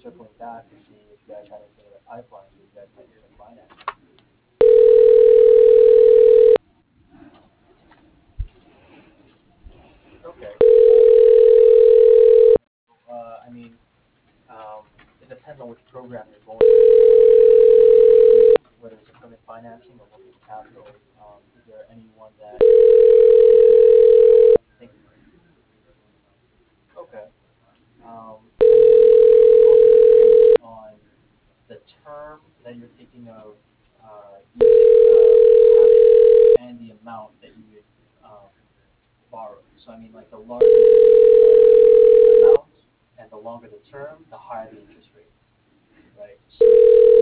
circling back to see if you guys had anything in the pipeline, so you guys might need some finance. Okay. I mean, it depends on which program you're going to, whether it's equipment financing or working capital. Is there anyone that think, okay. It also depends on the term that you're thinking of using and the amount that you would borrow. So I mean, like the larger the amount and the longer the term, the higher the interest rate, right? So